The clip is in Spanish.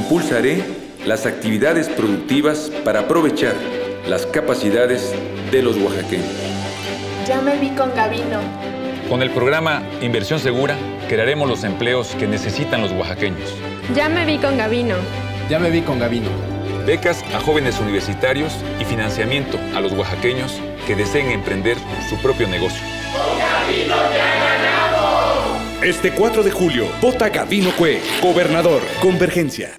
impulsaré las actividades productivas para aprovechar las capacidades de los oaxaqueños. Ya me vi con Gavino. Con el programa Inversión Segura, crearemos los empleos que necesitan los oaxaqueños. Ya me vi con Gavino. Ya me vi con Gavino. Becas a jóvenes universitarios y financiamiento a los oaxaqueños que deseen emprender su propio negocio. ¡Con Gavino ya ganamos! Este 4 de julio, vota Gavino Cue, gobernador, Convergencia.